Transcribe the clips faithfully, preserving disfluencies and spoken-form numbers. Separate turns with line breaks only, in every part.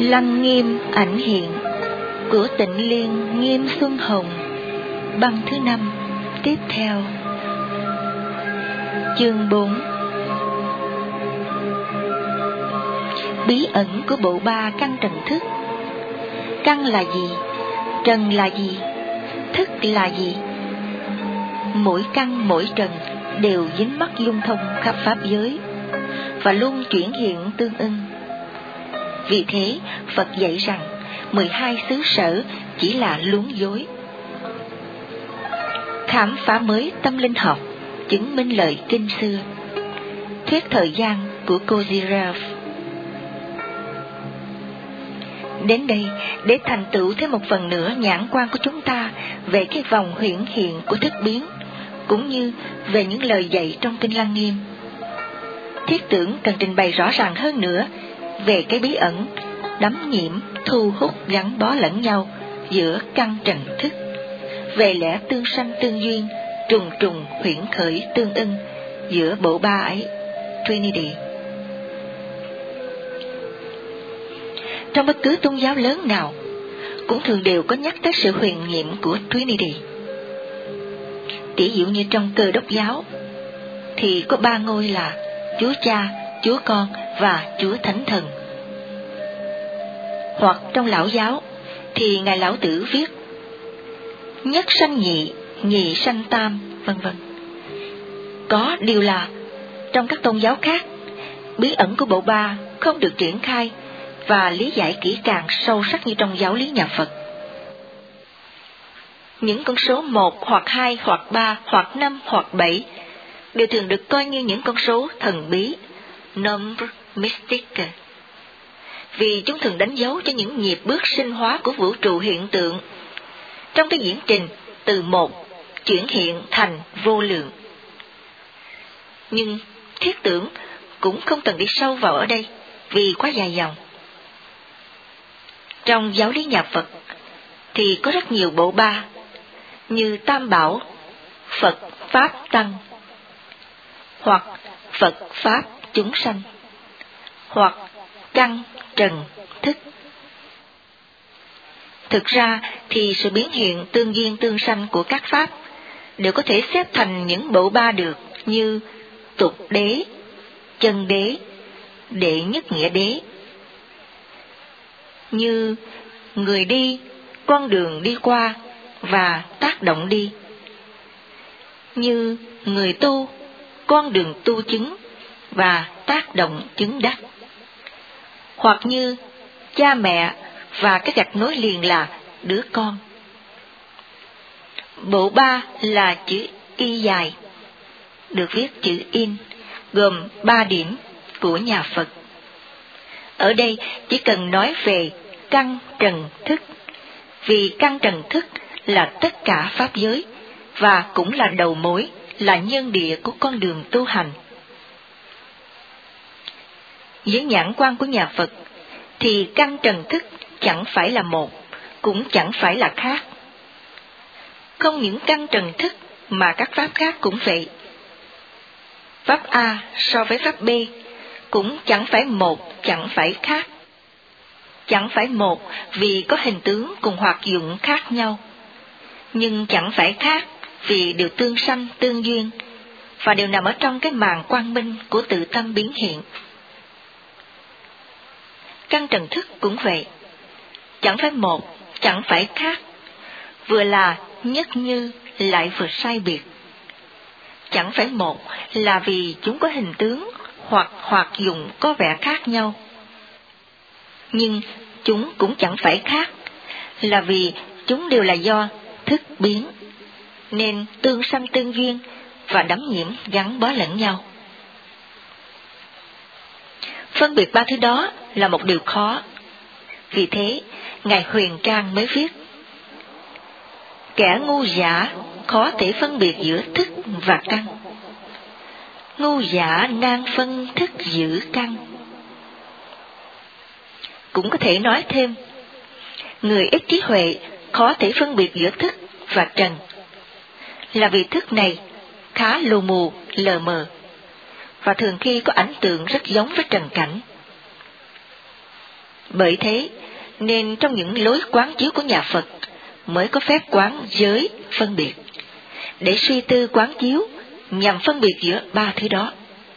Lăng Nghiêm ảnh hiện của Tịnh Liên Nghiêm Xuân Hồng, băng thứ năm tiếp theo. Chương bốn. Bí ẩn của bộ ba căn trần thức. Căn là gì? Trần là gì? Thức là gì? Mỗi căn mỗi trần đều dính mắc dung thông khắp pháp giới và luôn chuyển hiện tương ưng. Vì thế, Phật dạy rằng mười hai xứ sở chỉ là luống dối. Khám phá mới tâm linh học, chứng minh lời kinh xưa. Thuyết thời gian của Kozyrov. Đến đây, để thành tựu thêm một phần nữa nhãn quan của chúng ta về cái vòng huyễn hiện của thức biến, cũng như về những lời dạy trong Kinh Lăng Nghiêm. Thiết tưởng cần trình bày rõ ràng hơn nữa về cái bí ẩn đắm nhiễm, thu hút, gắn bó lẫn nhau giữa căn trần thức, về lẽ tương sanh tương duyên, trùng trùng huyễn khởi tương ưng giữa bộ ba ấy, Trinity. Trong bất cứ tôn giáo lớn nào cũng thường đều có nhắc tới sự huyền nhiệm của Trinity. Tỷ dụ như trong Cơ Đốc giáo thì có ba ngôi là Chúa Cha, Chúa Con và Chúa Thánh Thần. Hoặc trong Lão giáo thì Ngài Lão Tử viết nhất sanh nhị, nhị sanh tam, vân vân. Có điều là trong các tôn giáo khác, bí ẩn của bộ ba không được triển khai và lý giải kỹ càng sâu sắc như trong giáo lý nhà Phật. Những con số một hoặc hai hoặc ba hoặc năm hoặc bảy đều thường được coi như những con số thần bí, number mystic, vì chúng thường đánh dấu cho những nhịp bước sinh hóa của vũ trụ hiện tượng trong cái diễn trình từ một chuyển hiện thành vô lượng. Nhưng thiết tưởng cũng không cần đi sâu vào ở đây vì quá dài dòng. Trong giáo lý nhà Phật thì có rất nhiều bộ ba như Tam Bảo, Phật Pháp Tăng, hoặc Phật Pháp chúng sanh, hoặc căn trần thức. Thực ra thì sự biến hiện tương duyên tương sanh của các pháp đều có thể xếp thành những bộ ba được, như tục đế, chân đế, đệ nhất nghĩa đế, như người đi, con đường đi qua và tác động đi, như người tu, con đường tu chứng và tác động chứng đắc, hoặc như cha mẹ và cái gạch nối liền là đứa con. Bộ ba là chữ Y dài, được viết chữ In, gồm ba điểm của nhà Phật. Ở đây chỉ cần nói về căn trần thức, vì căn trần thức là tất cả pháp giới và cũng là đầu mối, là nhân địa của con đường tu hành. Dưới nhãn quan của nhà Phật thì căn trần thức chẳng phải là một, cũng chẳng phải là khác. Không những căn trần thức mà các pháp khác cũng vậy. Pháp A so với pháp B cũng chẳng phải một, chẳng phải khác. Chẳng phải một vì có hình tướng cùng hoạt dụng khác nhau, nhưng chẳng phải khác vì đều tương sanh tương duyên và đều nằm ở trong cái màn quang minh của tự tâm biến hiện. Căn trần thức cũng vậy, chẳng phải một, chẳng phải khác, vừa là nhất như lại vừa sai biệt. Chẳng phải một là vì chúng có hình tướng hoặc hoạt dụng có vẻ khác nhau, nhưng chúng cũng chẳng phải khác, là vì chúng đều là do thức biến, nên tương sanh tương duyên và đắm nhiễm gắn bó lẫn nhau. Phân biệt ba thứ đó là một điều khó, vì thế Ngài Huyền Trang mới viết: kẻ ngu dã khó thể phân biệt giữa thức và căn, ngu dã nan phân thức giữ căn. Cũng có thể nói thêm, người ít trí huệ khó thể phân biệt giữa thức và trần, là vì thức này khá lù mù, lờ mờ, và thường khi có ảnh tượng rất giống với trần cảnh. Bởi thế, nên trong những lối quán chiếu của nhà Phật mới có phép quán giới phân biệt, để suy tư quán chiếu nhằm phân biệt giữa ba thứ đó.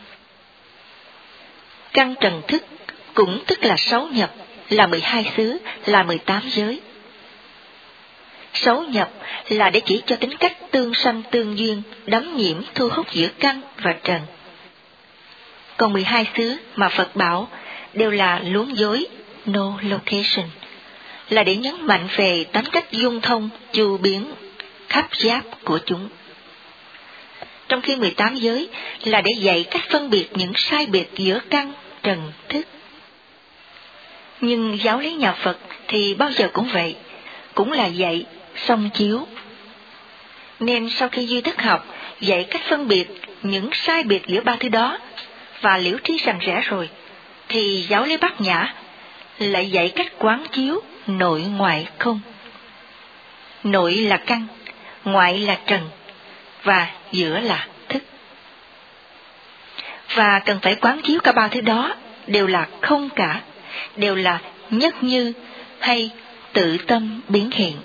Căn trần thức cũng tức là sáu nhập, là mười hai xứ, là mười tám giới. Sáu nhập là để chỉ cho tính cách tương sanh tương duyên, đắm nhiễm thu hút giữa căn và trần. Còn mười hai xứ mà Phật bảo đều là luống dối, no location, là để nhấn mạnh về tánh cách dung thông, chu biến, khắp giáp của chúng. Trong khi mười tám giới là để dạy cách phân biệt những sai biệt giữa căn, trần, thức. Nhưng giáo lý nhà Phật thì bao giờ cũng vậy, cũng là dạy song chiếu. Nên sau khi duy thức học dạy cách phân biệt những sai biệt giữa ba thứ đó và liễu trí rành rẽ rồi, thì giáo lý Bát Nhã lại dạy cách quán chiếu nội ngoại không. Nội là căn, ngoại là trần, và giữa là thức. Và cần phải quán chiếu cả ba thứ đó đều là không cả, đều là nhất như hay tự tâm biến hiện.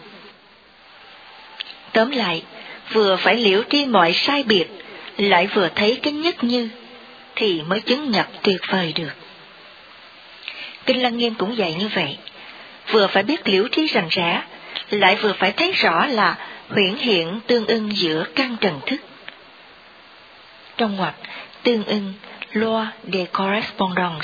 Tóm lại, vừa phải liễu tri mọi sai biệt, lại vừa thấy cái nhất như, thì mới chứng nhập tuyệt vời được. Kinh Lăng Nghiêm cũng dạy như vậy, vừa phải biết liễu trí rành rẽ, lại vừa phải thấy rõ là huyễn hiện tương ưng giữa căn trần thức. Trong ngoặc tương ưng loi de correspondance.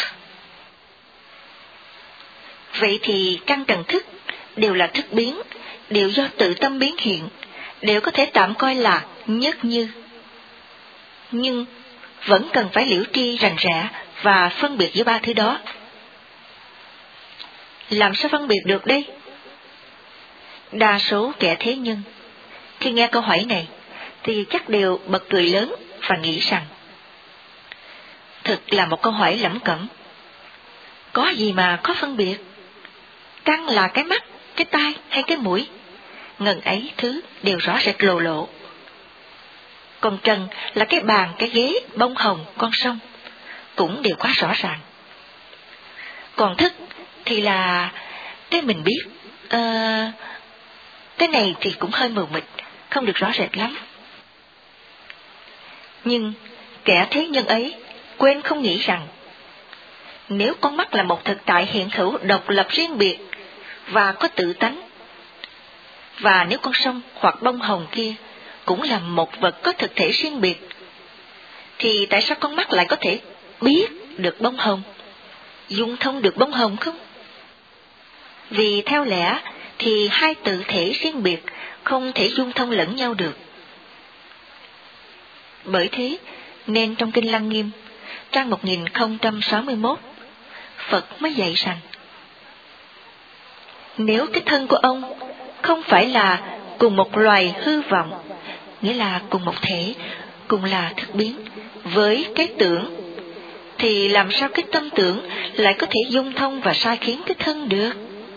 Vậy thì căn trần thức đều là thức biến, đều do tự tâm biến hiện, đều có thể tạm coi là nhất như. Nhưng vẫn cần phải liễu tri rành rẽ và phân biệt giữa ba thứ đó. Làm sao phân biệt được đây? Đa số kẻ thế nhân khi nghe câu hỏi này thì chắc đều bật cười lớn và nghĩ rằng thực là một câu hỏi lẩm cẩm. Có gì mà có phân biệt? Căn là cái mắt, cái tai hay cái mũi? Ngần ấy thứ đều rõ rệt lộ lộ. Còn trần là cái bàn, cái ghế, bông hồng, con sông, cũng đều quá rõ ràng. Còn thức thì là cái mình biết, à, cái này thì cũng hơi mờ mịt, không được rõ rệt lắm. Nhưng kẻ thế nhân ấy quên không nghĩ rằng nếu con mắt là một thực tại hiện hữu độc lập riêng biệt và có tự tánh, và nếu con sông hoặc bông hồng kia cũng là một vật có thực thể riêng biệt, thì tại sao con mắt lại có thể biết được bông hồng, dung thông được bông hồng không? Vì theo lẽ thì hai tự thể riêng biệt không thể dung thông lẫn nhau được. Bởi thế nên trong Kinh Lăng Nghiêm, trang một nghìn không trăm sáu mươi mốt, Phật mới dạy rằng nếu cái thân của ông không phải là cùng một loài hư vọng, nghĩa là cùng một thể, cùng là thức biến, với cái tưởng, thì làm sao cái tâm tưởng lại có thể dung thông và sai khiến cái thân được?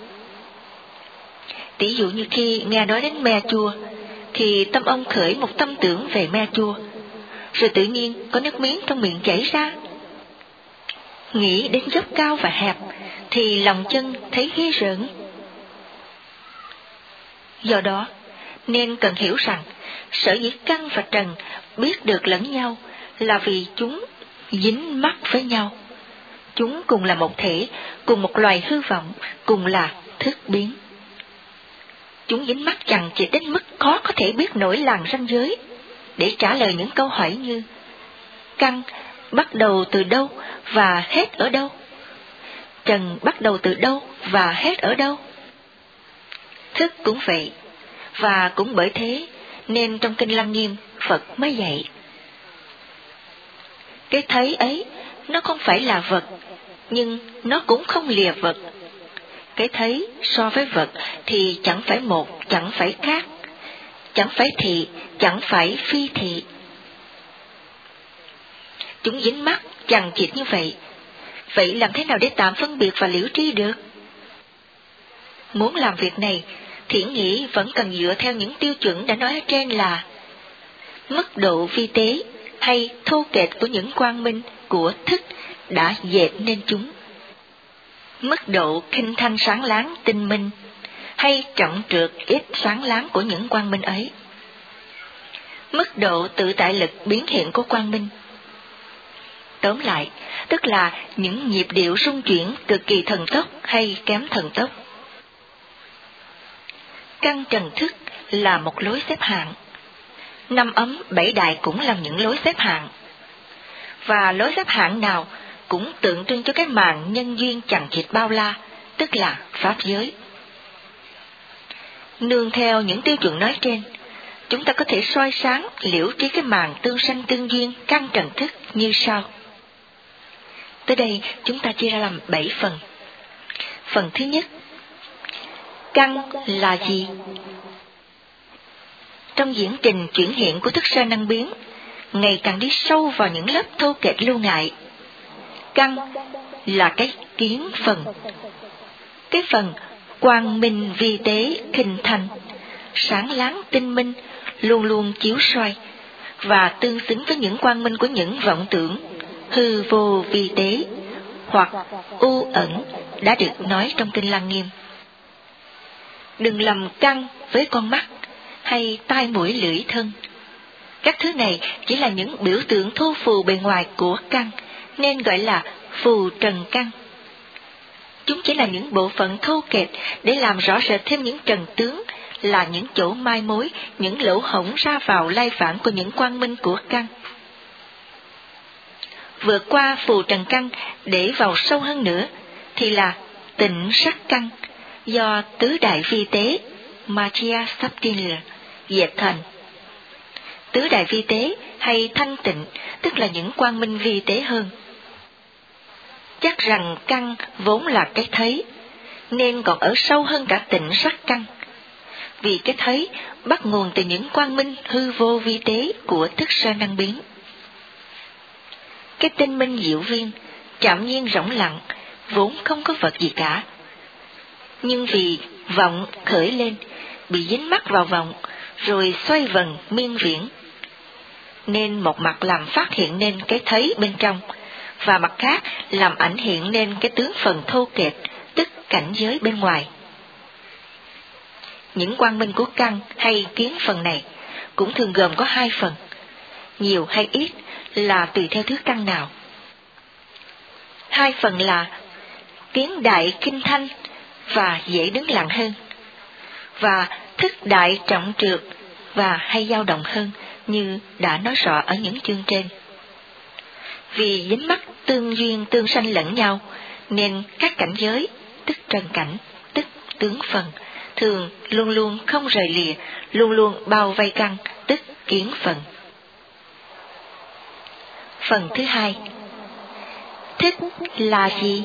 Tỷ dụ như khi nghe nói đến me chua, thì tâm ông khởi một tâm tưởng về me chua, rồi tự nhiên có nước miếng trong miệng chảy ra. Nghĩ đến dốc cao và hẹp, thì lòng chân thấy ghê rợn. Do đó, nên cần hiểu rằng, sở dĩ căn và trần biết được lẫn nhau là vì chúng dính mắc với nhau. Chúng cùng là một thể, cùng một loài hư vọng, cùng là thức biến. Chúng dính mắc chằng chịt đến mức khó có thể biết nổi làn ranh giới để trả lời những câu hỏi như căn bắt đầu từ đâu và hết ở đâu? Trần bắt đầu từ đâu và hết ở đâu? Thức cũng vậy, và cũng bởi thế nên trong Kinh Lăng Nghiêm Phật mới dạy. Cái thấy ấy nó không phải là vật, nhưng nó cũng không lìa vật. Cái thấy so với vật thì chẳng phải một, chẳng phải khác, chẳng phải thị, chẳng phải phi thị. Chúng dính mắc chằng chịt như vậy, vậy làm thế nào để tạm phân biệt và liễu tri được? Muốn làm việc này, thiển nghĩ vẫn cần dựa theo những tiêu chuẩn đã nói ở trên là mức độ vi tế hay thô kệch của những quang minh của thức đã dệt nên chúng. mức độ khinh thanh sáng láng tinh minh, hay trọng trược ít sáng láng của những quang minh ấy. Mức độ tự tại lực biến hiện của quang minh. Tóm lại, tức là những nhịp điệu rung chuyển cực kỳ thần tốc hay kém thần tốc. Căn trần thức là một lối xếp hạng. Năm ấm bảy đại cũng là những lối xếp hạng. Và lối xếp hạng nào cũng tượng trưng cho cái màn nhân duyên chằng chịt bao la, tức là pháp giới. Nương theo những tiêu chuẩn nói trên, chúng ta có thể soi sáng liễu trí cái màn tương sanh tương duyên căn trần thức như sau. Tới đây chúng ta chia ra làm bảy phần. Phần thứ nhất, căn là gì? Trong diễn trình chuyển hiện của thức sơ năng biến, ngày càng đi sâu vào những lớp thô kệch lưu ngại. Căn là cái kiến phần, cái phần quang minh vi tế khinh thanh, sáng láng tinh minh, luôn luôn chiếu soi và tương xứng với những quang minh của những vọng tưởng hư vô vi tế hoặc u ẩn đã được nói trong Kinh Lăng Nghiêm. Đừng lầm căn với con mắt hay tai mũi lưỡi thân. Các thứ này chỉ là những biểu tượng thô phù bề ngoài của căn, nên gọi là phù trần căn. Chúng chỉ là những bộ phận thô kệch để làm rõ rệt thêm những trần tướng, là những chỗ mai mối, những lỗ hổng ra vào lai vãng của những quang minh của căn. Vượt qua phù trần căn để vào sâu hơn nữa thì là tịnh sắc căn, do tứ đại vi tế Magia Subtile dệt thành. Tứ đại vi tế hay thanh tịnh tức là những quang minh vi tế hơn. Chắc rằng căn vốn là cái thấy, nên còn ở sâu hơn cả tịnh sắc căn. Vì cái thấy bắt nguồn từ những quang minh hư vô vi tế của thức sơ năng biến. Cái tinh minh diệu viên, trạm nhiên rỗng lặng, vốn không có vật gì cả. Nhưng vì vọng khởi lên, bị dính mắc vào vọng, rồi xoay vần miên viễn, nên một mặt làm phát hiện nên cái thấy bên trong, và mặt khác làm ảnh hiện nên cái tướng phần thô kệch, tức cảnh giới bên ngoài. Những quang minh của căn hay kiến phần này cũng thường gồm có hai phần, nhiều hay ít là tùy theo thứ căn nào. Hai phần là kiến đại kinh thanh và dễ đứng lặng hơn, và thức đại trọng trược và hay dao động hơn, như đã nói rõ ở những chương trên. Vì dính mắc tương duyên tương sanh lẫn nhau, nên các cảnh giới, tức trần cảnh, tức tướng phần, thường luôn luôn không rời lìa, luôn luôn bao vây căn, tức kiến phần. Phần thứ hai, thức là gì?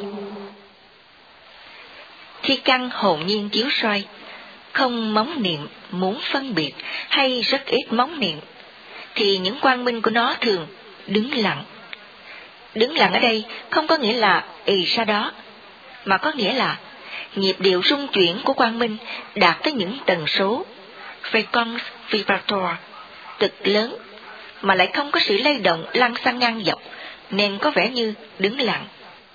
Khi căn hồn nhiên chiếu soi, không móng niệm muốn phân biệt hay rất ít móng niệm, thì những quang minh của nó thường đứng lặng. Đứng lặng ở đây không có nghĩa là ì ra đó, mà có nghĩa là nhịp điệu rung chuyển của quang minh đạt tới những tần số frequency vibrator cực lớn, mà lại không có sự lay động lăn xăng ngang dọc, nên có vẻ như đứng lặng.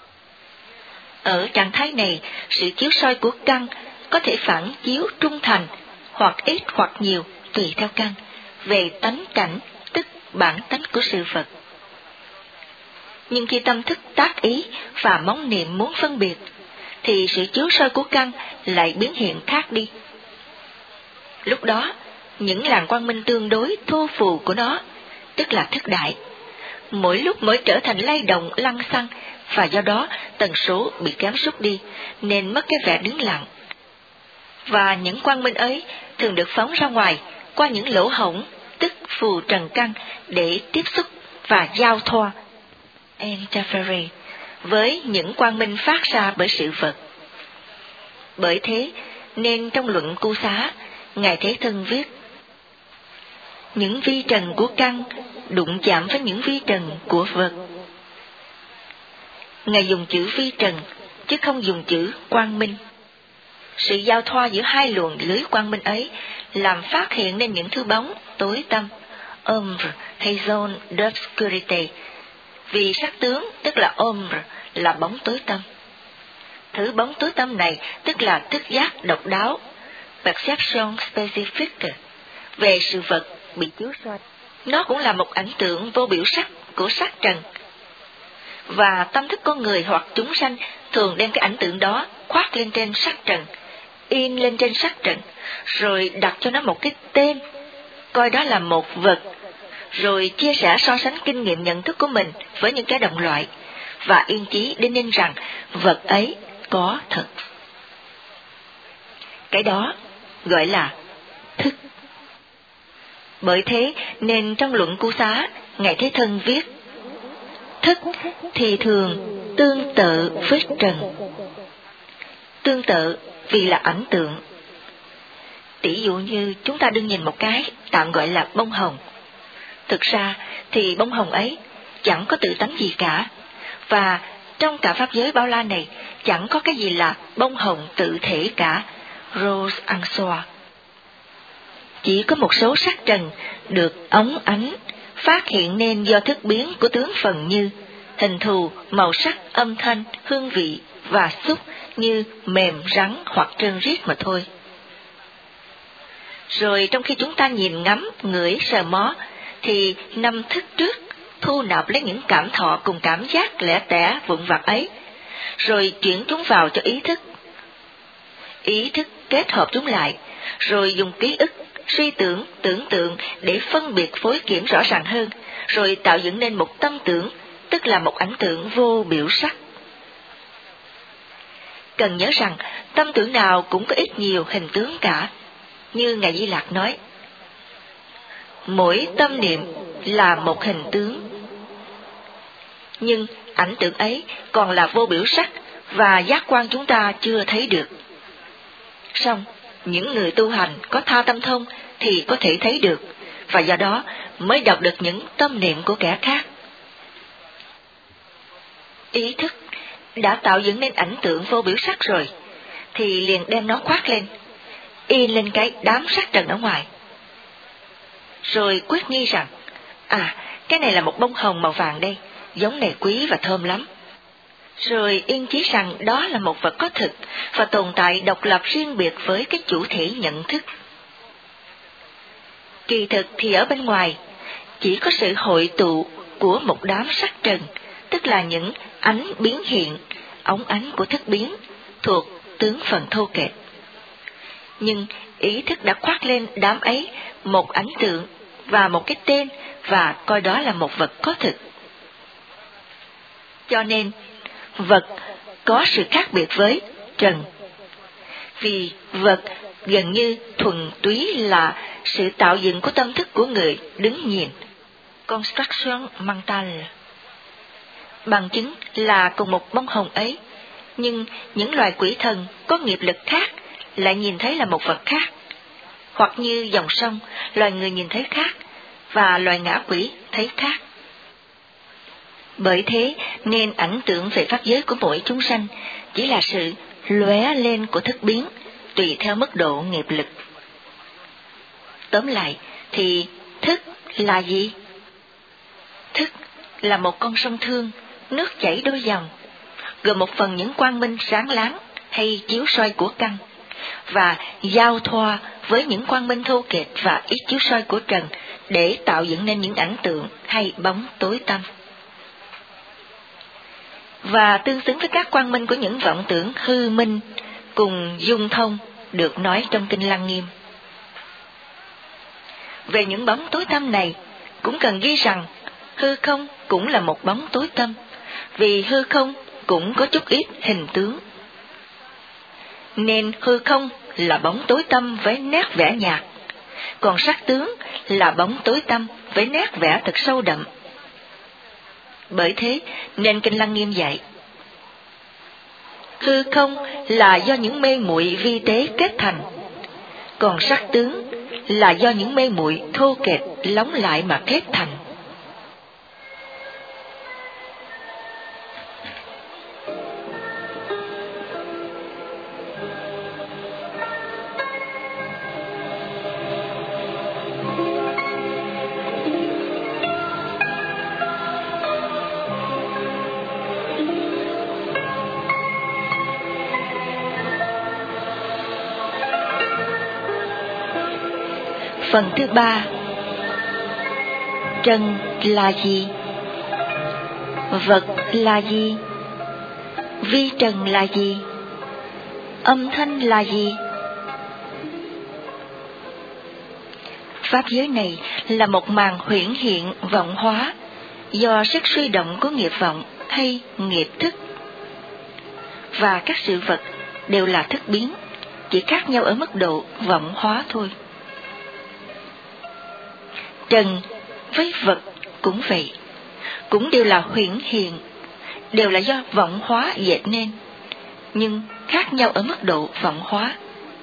Ở trạng thái này, sự chiếu soi của căn có thể phản chiếu trung thành, hoặc ít hoặc nhiều, tùy theo căn, về tánh cảnh, tức bản tánh của sự vật. Nhưng khi tâm thức tác ý và móng niệm muốn phân biệt, thì sự chiếu soi của căn lại biến hiện khác đi. Lúc đó, những làn quang minh tương đối thô phù của nó, tức là thức đại, mỗi lúc mỗi trở thành lay động lăn xăng, và do đó tần số bị kém sút đi, nên mất cái vẻ đứng lặng. Và những quang minh ấy thường được phóng ra ngoài qua những lỗ hổng, tức phù trần căn, để tiếp xúc và giao thoa interfere với những quang minh phát ra bởi sự vật. Bởi thế nên trong luận Cu Xá, Ngài Thế Thân viết: những vi trần của căn đụng chạm với những vi trần của vật. Ngài dùng chữ vi trần chứ không dùng chữ quang minh. Sự giao thoa giữa hai luồng lưới quang minh ấy làm phát hiện nên những thứ bóng tối tăm, ombre hay zone d'obscurité, vì sắc tướng tức là ombre là bóng tối tăm. Thứ bóng tối tâm này tức là thức giác độc đáo, perception specific, về sự vật bị chiếu soi. Nó cũng là một ảnh tượng vô biểu sắc của sắc trần. Và tâm thức con người hoặc chúng sanh thường đem cái ảnh tượng đó khoác lên trên sắc trần, in lên trên sắc trần, rồi đặt cho nó một cái tên, coi đó là một vật, rồi chia sẻ so sánh kinh nghiệm nhận thức của mình với những cái đồng loại, và yên chí đinh ninh rằng vật ấy có thật. Cái đó gọi là thức. Bởi thế nên trong luận Cú Xá, Ngài Thế Thân viết, thức thì thường tương tự với trần. Tương tự vì là ảnh tượng. Tỷ dụ như chúng ta đừng nhìn một cái tạm gọi là bông hồng. Thực ra thì bông hồng ấy chẳng có tự tánh gì cả, và trong cả pháp giới bao la này chẳng có cái gì là bông hồng tự thể cả, rose en soi. Chỉ có một số sắc trần được óng ánh phát hiện nên do thức biến của tướng phần như hình thù, màu sắc, âm thanh, hương vị và xúc như mềm, rắn hoặc trơn riết mà thôi. Rồi trong khi chúng ta nhìn ngắm, ngửi, sờ mó, thì năm thức trước thu nạp lấy những cảm thọ cùng cảm giác lẻ tẻ vụn vặt ấy, rồi chuyển chúng vào cho ý thức. Ý thức kết hợp chúng lại, rồi dùng ký ức, suy tưởng, tưởng tượng để phân biệt phối kiểm rõ ràng hơn, rồi tạo dựng nên một tâm tưởng, tức là một ảnh tượng vô biểu sắc. Cần nhớ rằng, tâm tưởng nào cũng có ít nhiều hình tướng cả, như Ngài Di Lạc nói. Mỗi tâm niệm là một hình tướng, nhưng ảnh tượng ấy còn là vô biểu sắc và giác quan chúng ta chưa thấy được. Song, những người tu hành có tha tâm thông thì có thể thấy được, và do đó mới đọc được những tâm niệm của kẻ khác. Ý thức đã tạo dựng nên ảnh tượng vô biểu sắc rồi, thì liền đem nó khoác lên, in lên cái đám sắc trần ở ngoài. Rồi quyết nghi rằng, à, cái này là một bông hồng màu vàng đây, giống này quý và thơm lắm. Rồi yên chí rằng đó là một vật có thực và tồn tại độc lập riêng biệt với cái chủ thể nhận thức. Kỳ thực thì ở bên ngoài chỉ có sự hội tụ của một đám sắc trần, tức là những ánh biến hiện, óng ánh của thức biến, thuộc tướng phần thô kệch. Nhưng ý thức đã khoác lên đám ấy một ảnh tượng và một cái tên, và coi đó là một vật có thực. Cho nên, vật có sự khác biệt với trần. Vì vật gần như thuần túy là sự tạo dựng của tâm thức của người đứng nhìn, construction mental. Bằng chứng là cùng một bông hồng ấy, nhưng những loài quỷ thần có nghiệp lực khác lại nhìn thấy là một vật khác. Hoặc như dòng sông, loài người nhìn thấy khác, và loài ngã quỷ thấy khác. Bởi thế nên ảnh tượng về pháp giới của mỗi chúng sanh chỉ là sự lóe lên của thức biến, tùy theo mức độ nghiệp lực. Tóm lại thì thức là gì? Thức là một con sông thương, nước chảy đôi dòng, gồm một phần những quang minh sáng láng hay chiếu soi của căn, và giao thoa với những quang minh thô kệch và ít chiếu soi của trần để tạo dựng nên những ảnh tượng hay bóng tối tăm. Và tương xứng với các quang minh của những vọng tưởng hư minh cùng dung thông được nói trong Kinh Lăng Nghiêm. Về những bóng tối tăm này, cũng cần ghi rằng hư không cũng là một bóng tối tăm, vì hư không cũng có chút ít hình tướng. Nên hư không là bóng tối tăm với nét vẽ nhạt, còn sắc tướng là bóng tối tăm với nét vẽ thật sâu đậm. Bởi thế nên Kinh Lăng Nghiêm dạy, hư không là do những mê muội vi tế kết thành, còn sắc tướng là do những mê muội thô kệch lóng lại mà kết thành. Phần thứ ba. Trần là gì? Vật là gì? Vi trần là gì? Âm thanh là gì? Pháp giới này là một màn huyễn hiện vọng hóa do sức suy động của nghiệp vọng hay nghiệp thức. Và các sự vật đều là thức biến, chỉ khác nhau ở mức độ vọng hóa thôi. Trần với vật cũng vậy, cũng đều là huyễn hiện, đều là do vọng hóa dệt nên, nhưng khác nhau ở mức độ vọng hóa.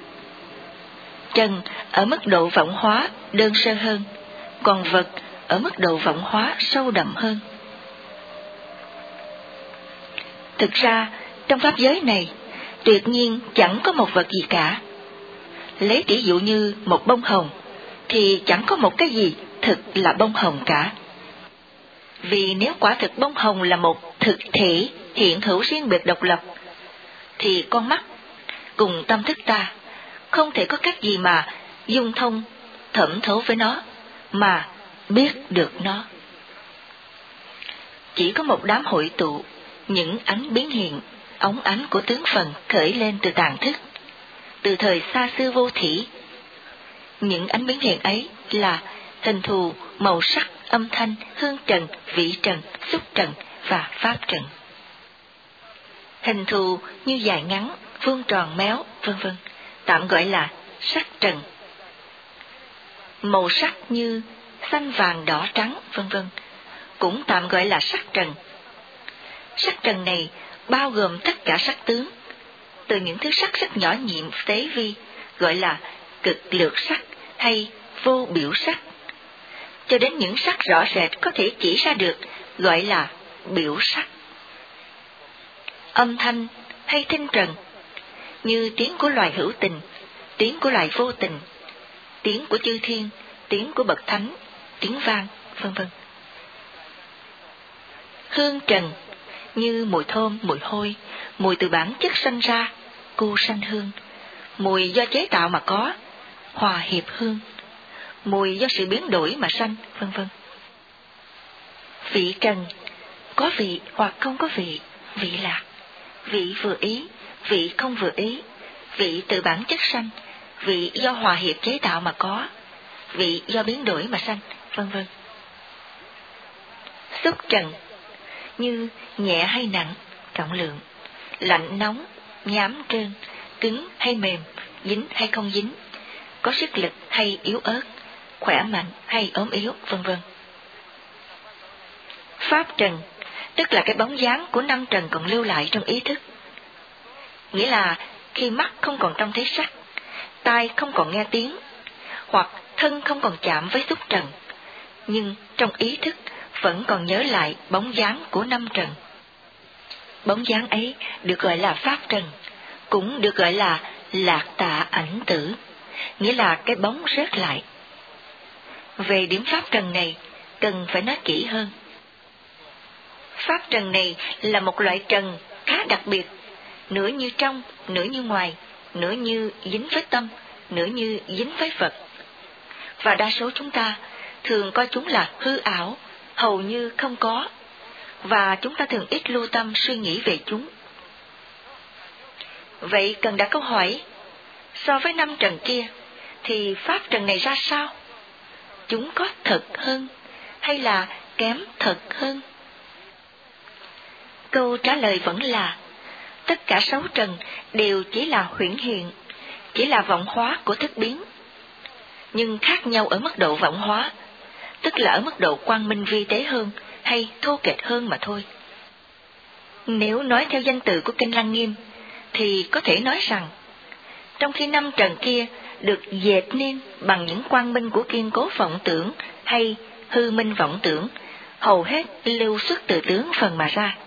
Trần ở mức độ vọng hóa đơn sơ hơn, còn vật ở mức độ vọng hóa sâu đậm hơn. Thực ra, trong pháp giới này, tuyệt nhiên chẳng có một vật gì cả. Lấy ví dụ như một bông hồng, thì chẳng có một cái gì thực là bông hồng cả. Vì nếu quả thực bông hồng là một thực thể hiện hữu riêng biệt độc lập, thì con mắt cùng tâm thức ta không thể có cách gì mà dung thông, thẩm thấu với nó, mà biết được nó. Chỉ có một đám hội tụ, những ánh biến hiện, óng ánh của tướng phần khởi lên từ tàng thức, từ thời xa xưa vô thỉ. Những ánh biến hiện ấy là hình thù, màu sắc, âm thanh, hương trần, vị trần, xúc trần và pháp trần. Hình thù như dài ngắn, vuông tròn méo, vân vân, tạm gọi là sắc trần. Màu sắc như xanh vàng đỏ trắng, vân vân, cũng tạm gọi là sắc trần. Sắc trần này bao gồm tất cả sắc tướng, từ những thứ sắc rất nhỏ nhiệm tế vi, gọi là cực lược sắc hay vô biểu sắc, cho đến những sắc rõ rệt có thể chỉ ra được, gọi là biểu sắc. Âm thanh hay thinh trần, như tiếng của loài hữu tình, tiếng của loài vô tình, tiếng của chư thiên, tiếng của bậc thánh, tiếng vang, vân vân. Hương trần, như mùi thơm, mùi hôi, mùi từ bản chất sanh ra, cu sanh hương, mùi do chế tạo mà có, hòa hiệp hương, mùi do sự biến đổi mà sanh, vân vân. Vị trần, có vị hoặc không có vị, vị lạc, vị vừa ý, vị không vừa ý, vị từ bản chất sanh, vị do hòa hiệp chế tạo mà có, vị do biến đổi mà sanh, vân vân. Xúc trần, như nhẹ hay nặng, trọng lượng, lạnh nóng, nhám trơn, cứng hay mềm, dính hay không dính, có sức lực hay yếu ớt, khỏe mạnh hay ốm yếu, vân vân. Pháp trần, tức là cái bóng dáng của năm trần còn lưu lại trong ý thức. Nghĩa là khi mắt không còn trông thấy sắc, tai không còn nghe tiếng, hoặc thân không còn chạm với xúc trần, nhưng trong ý thức vẫn còn nhớ lại bóng dáng của năm trần. Bóng dáng ấy được gọi là pháp trần, cũng được gọi là lạc tạ ảnh tử, nghĩa là cái bóng rớt lại. Về điểm pháp trần này, cần phải nói kỹ hơn. Pháp trần này là một loại trần khá đặc biệt, nửa như trong, nửa như ngoài, nửa như dính với tâm, nửa như dính với Phật. Và đa số chúng ta thường coi chúng là hư ảo, hầu như không có, và chúng ta thường ít lưu tâm suy nghĩ về chúng. Vậy cần đặt câu hỏi, so với năm trần kia, thì pháp trần này ra sao? Chúng có thật hơn, hay là kém thật hơn? Câu trả lời vẫn là, tất cả sáu trần đều chỉ là huyễn hiện, chỉ là vọng hóa của thức biến, nhưng khác nhau ở mức độ vọng hóa, tức là ở mức độ quang minh vi tế hơn hay thô kệch hơn mà thôi. Nếu nói theo danh từ của Kinh Lăng Nghiêm, thì có thể nói rằng, trong khi năm trần kia được dệt nên bằng những quang minh của kiên cố vọng tưởng hay hư minh vọng tưởng, hầu hết lưu xuất từ tướng phần mà ra,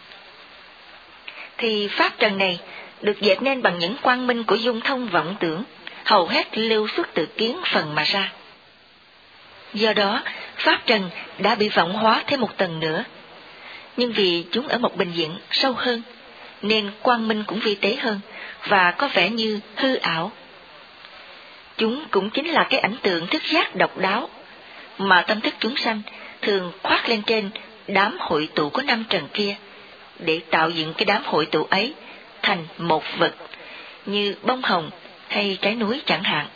thì pháp trần này được dệt nên bằng những quang minh của dung thông vọng tưởng, hầu hết lưu xuất từ kiến phần mà ra. Do đó, pháp trần đã bị vọng hóa thêm một tầng nữa, nhưng vì chúng ở một bình diện sâu hơn, nên quang minh cũng vi tế hơn và có vẻ như hư ảo. Chúng cũng chính là cái ảnh tượng thức giác độc đáo mà tâm thức chúng sanh thường khoác lên trên đám hội tụ của năm trần kia, để tạo dựng cái đám hội tụ ấy thành một vật, như bông hồng hay trái núi chẳng hạn.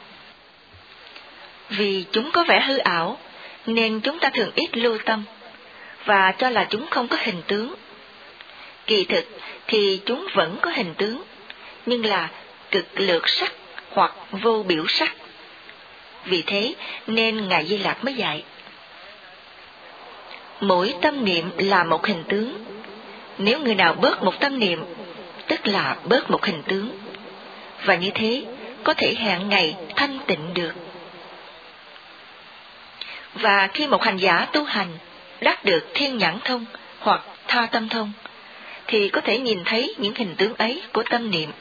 Vì chúng có vẻ hư ảo, nên chúng ta thường ít lưu tâm, và cho là chúng không có hình tướng. Kỳ thực thì chúng vẫn có hình tướng, nhưng là cực lược sắc hoặc vô biểu sắc. Vì thế nên Ngài Di Lặc mới dạy, mỗi tâm niệm là một hình tướng. Nếu người nào bớt một tâm niệm, tức là bớt một hình tướng, và như thế có thể hẹn ngày thanh tịnh được. Và khi một hành giả tu hành đắc được thiên nhãn thông hoặc tha tâm thông, thì có thể nhìn thấy những hình tướng ấy của tâm niệm.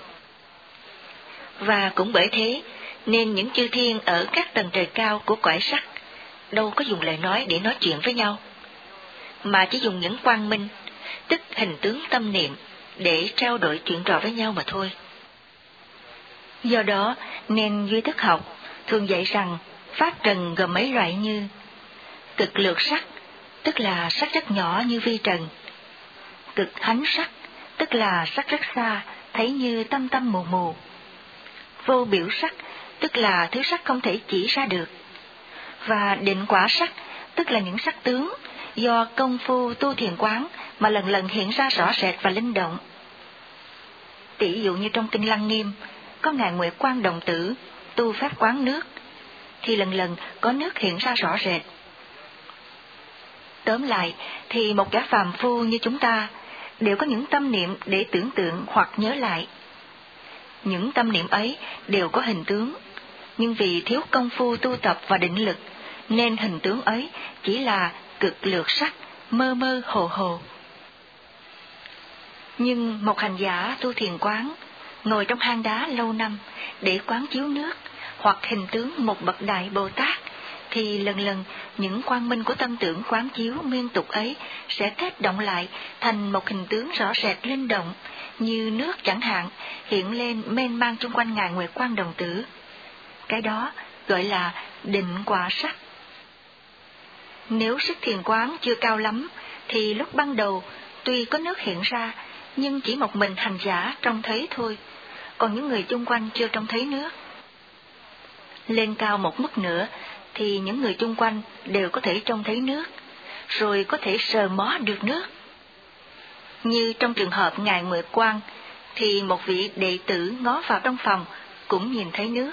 Và cũng bởi thế nên những chư thiên ở các tầng trời cao của cõi sắc đâu có dùng lời nói để nói chuyện với nhau, mà chỉ dùng những quang minh, tức hình tướng tâm niệm, để trao đổi chuyện trò với nhau mà thôi. Do đó nên duy thức học thường dạy rằng pháp trần gồm mấy loại như cực lược sắc, tức là sắc rất nhỏ như vi trần; cực hánh sắc, tức là sắc rất xa, thấy như tâm tâm mù mù; vô biểu sắc, tức là thứ sắc không thể chỉ ra được; và định quả sắc, tức là những sắc tướng do công phu tu thiền quán mà lần lần hiện ra rõ rệt và linh động. Tỷ dụ như trong kinh Lăng Nghiêm có ngài Nguyệt Quang Đồng Tử tu pháp quán nước, thì lần lần có nước hiện ra rõ rệt. Tóm lại thì một gã phàm phu như chúng ta đều có những tâm niệm để tưởng tượng hoặc nhớ lại. Những tâm niệm ấy đều có hình tướng, nhưng vì thiếu công phu tu tập và định lực, nên hình tướng ấy chỉ là cực lược sắc, mơ mơ hồ hồ. Nhưng một hành giả tu thiền quán, ngồi trong hang đá lâu năm để quán chiếu nước, hoặc hình tướng một bậc đại Bồ Tát, thì lần lần những quang minh của tâm tưởng quán chiếu miên tục ấy sẽ kết động lại thành một hình tướng rõ rệt linh động, như nước chẳng hạn, hiện lên mênh mang chung quanh ngài Nguyệt Quang Đồng Tử. Cái đó gọi là định quả sắc. Nếu sức thiền quán chưa cao lắm, thì lúc ban đầu tuy có nước hiện ra, nhưng chỉ một mình hành giả trông thấy thôi, còn những người chung quanh chưa trông thấy nước. Lên cao một mức nữa, thì những người chung quanh đều có thể trông thấy nước, rồi có thể sờ mó được nước. Như trong trường hợp ngài Nguyệt Quang, thì một vị đệ tử ngó vào trong phòng cũng nhìn thấy nước.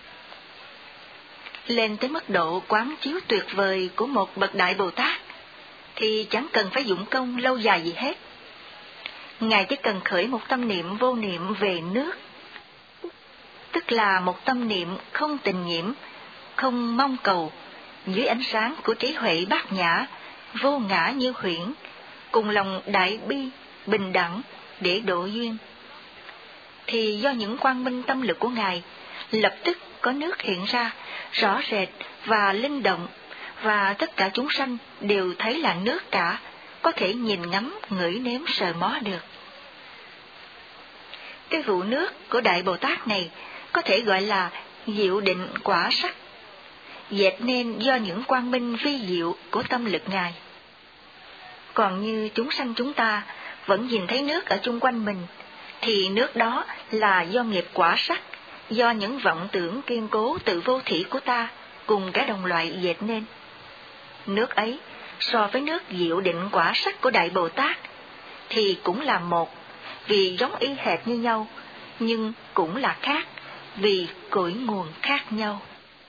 Lên tới mức độ quán chiếu tuyệt vời của một bậc đại Bồ Tát, thì chẳng cần phải dụng công lâu dài gì hết. Ngài chỉ cần khởi một tâm niệm vô niệm về nước, tức là một tâm niệm không tình nhiễm, không mong cầu, dưới ánh sáng của trí huệ bát nhã, vô ngã như huyễn, cùng lòng đại bi, bình đẳng để độ duyên. Thì do những quang minh tâm lực của Ngài, lập tức có nước hiện ra, rõ rệt và linh động, và tất cả chúng sanh đều thấy là nước cả, có thể nhìn ngắm, ngửi nếm sờ mó được. Cái vụ nước của Đại Bồ Tát này có thể gọi là diệu định quả sắc, dệt nên do những quang minh vi diệu của tâm lực Ngài. Còn như chúng sanh chúng ta vẫn nhìn thấy nước ở chung quanh mình, thì nước đó là do nghiệp quả sắc, do những vọng tưởng kiên cố tự vô thỉ của ta cùng cả đồng loại dệt nên. Nước ấy so với nước diệu định quả sắc của Đại Bồ Tát thì cũng là một, vì giống y hệt như nhau, nhưng cũng là khác, vì cội nguồn khác nhau.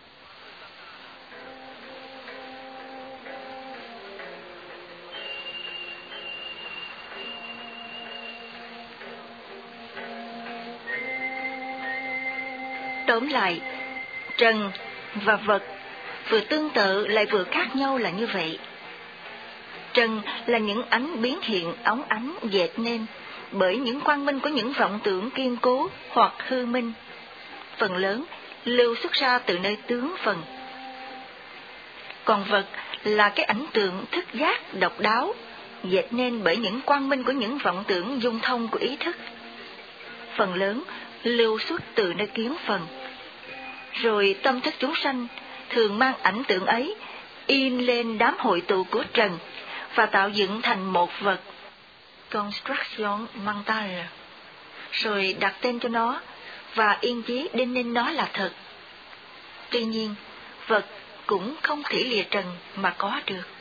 Tóm lại, trần và vật vừa tương tự lại vừa khác nhau là như vậy. Trần là những ánh biến hiện óng ánh dệt nên bởi những quang minh của những vọng tưởng kiên cố hoặc hư minh, phần lớn lưu xuất ra từ nơi tướng phần. Còn vật là cái ảnh tượng thức giác độc đáo, dệt nên bởi những quang minh của những vọng tưởng dung thông của ý thức, phần lớn lưu xuất từ nơi kiến phần. Rồi tâm thức chúng sanh thường mang ảnh tượng ấy in lên đám hội tụ của trần và tạo dựng thành một vật, construction mentale, rồi đặt tên cho nó và yên chí đinh ninh nó là thật. Tuy nhiên, vật cũng không thể lìa trần mà có được.